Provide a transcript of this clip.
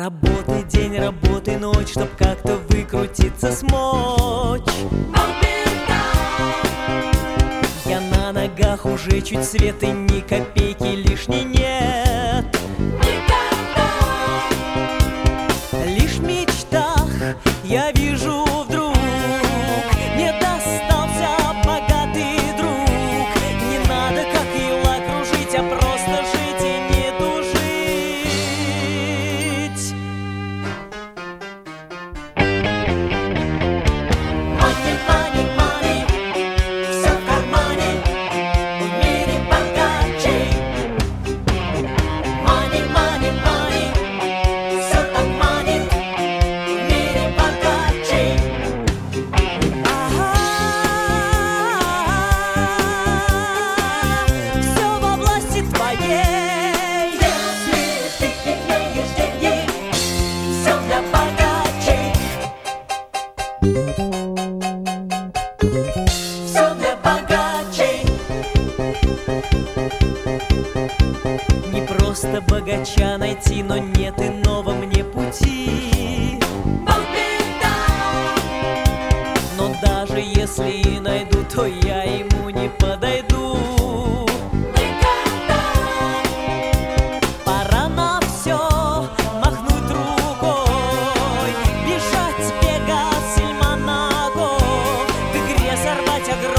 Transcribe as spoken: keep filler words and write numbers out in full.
Работай день, работай ночь, чтоб как-то выкрутиться смочь. Я на ногах уже чуть свет, и ни копейки лишней нет. Лишь в мечтах я вижу вдруг, мне достался богатый друг. Не надо как ила кружить, а просто жить и не тужить. Money, money, money, всё в кармане, в мире богачей. Money, money, money, всё так манит, в мире богачей. Ага, всё во власти твоей. Если ты имеешь деньги, всё для богачей. Всё для богачей. Не просто богача найти, но нет иного мне пути. Но даже если и найду, то я ему не подойду. Пора на всё махнуть рукой, бежать, бегать, сильно ногой, в игре сорвать огромный